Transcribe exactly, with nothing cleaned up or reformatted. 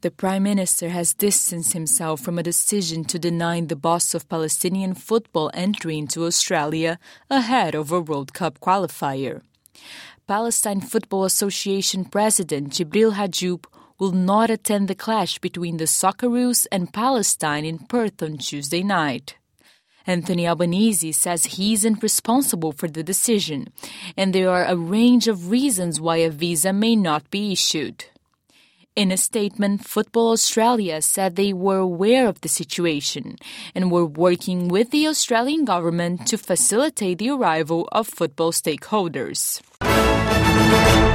The Prime Minister has distanced himself from a decision to deny the boss of Palestinian football entry into Australia ahead of a World Cup qualifier. Palestine Football Association President Jibril Hajoub will not attend the clash between the Socceroos and Palestine in Perth on Tuesday night. Anthony Albanese says he isn't responsible for the decision, and there are a range of reasons why a visa may not be issued. In a statement, Football Australia said they were aware of the situation and were working with the Australian government to facilitate the arrival of football stakeholders.